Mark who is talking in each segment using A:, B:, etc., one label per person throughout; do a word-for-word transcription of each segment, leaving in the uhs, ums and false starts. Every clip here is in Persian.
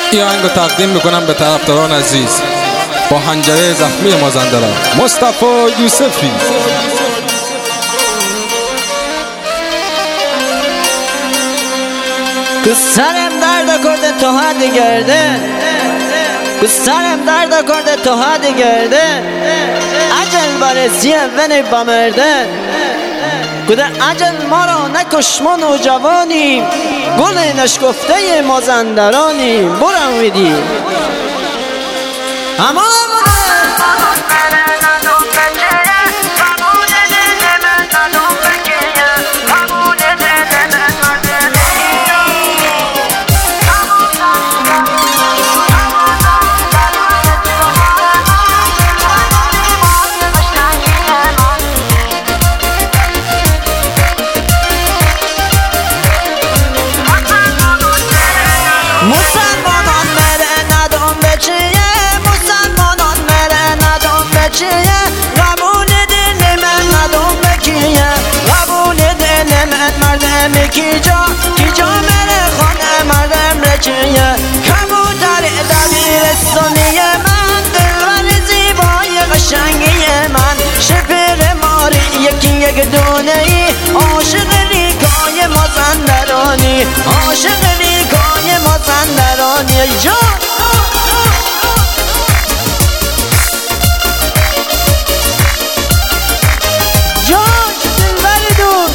A: این آهنگو تقدیم میکنم به طرفداران عزیز با حنجره زخمی مازندران، مصطفی یوسفی.
B: سرم درد کرده تو حد گرده، سرم درد کرده تو حد گرده، عجل برسیه ونی بمرده، گده عجل ما را نکش ما نوجوانی، گل نشکفته مازندرانی برم ویدی اما مسلمانان مره ندام به چیه، مسلمانان مره ندام به چیه، قبول دل من ندام به کیه، قبول دل من مردم کی جا، کی جا مره خانه مردم رچیه، کبوتر دبیرستانی من، دلبر زیبای قشنگی من، شپر ماری یکی یک دونه ای، عاشق ریگای مازندرانی، عاشق ریگای مازندرانی جان جان دلبر دور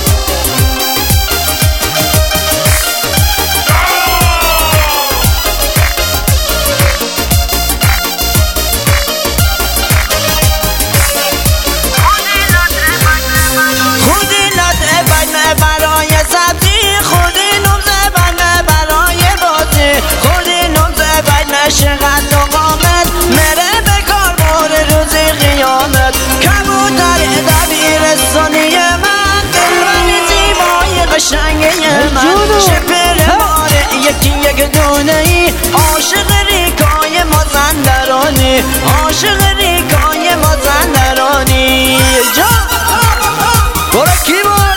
B: خودی لطه بگمه برای سبزی، خودی نمزه بگمه برای بازی، خودی نمزه بگمه شغل و قامت، مره به کار بار روزی قیامت، کبوتر دبیرستانی من، دلبر زیبای قشنگی من، شپر ماره یکی یک دونه ای، عاشق ریگای مازندرانی، عاشق ریگای مازندرانی جان برو کیبورد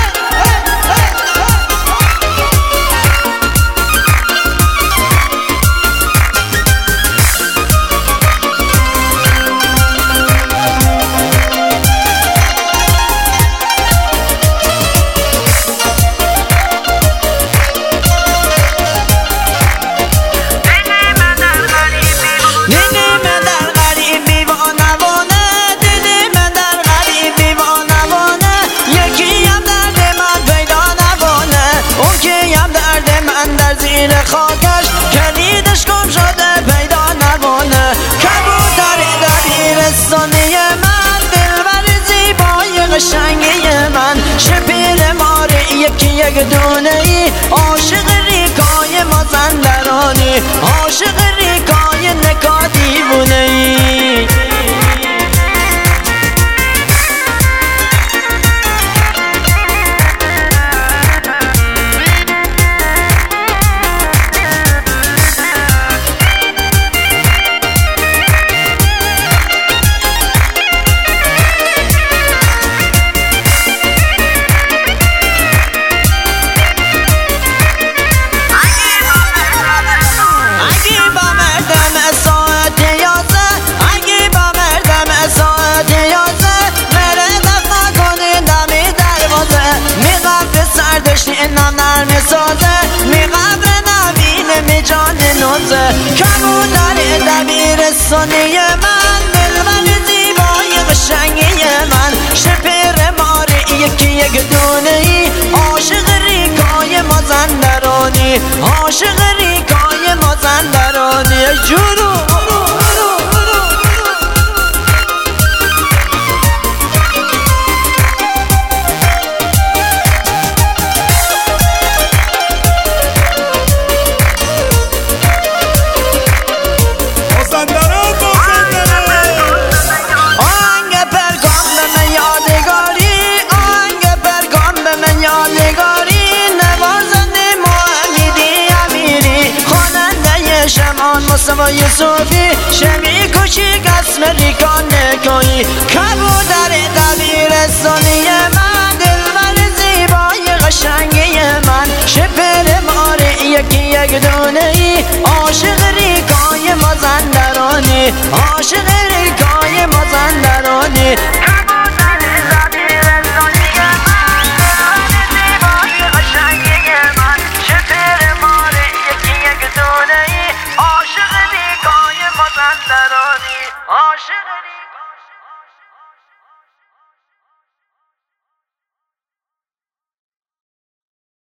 B: زیر خاکش کلیدش گم شده پیدا نمونه، کبوتر دبیرستانی من، دلبر زیبای قشنگی من، شپیر ماره یکی یک دونه ای، عاشق ریگای مازندرانی، عاشق ریگای نکا دیوونه ای اینم نرم سازه، می قبر نبینه می جان نوزه، کبوتر دبیرستانی من، دلبر زیبای قشنگی من، شپر ماره یکی یک دونه ای، عاشق ریگای مازندرانی، عاشق ریگای مازندرانی جورو مصطفی یوسفی شمی کوچیک اسم ریکان نکایی، کبوتر دبیرستانی من، دلبر زیبای قشنگی من، شپر ماره یکی یک دونه دونه ای عاشق ریگای مازندرانی عاشق ریگای مازندرانی عاشق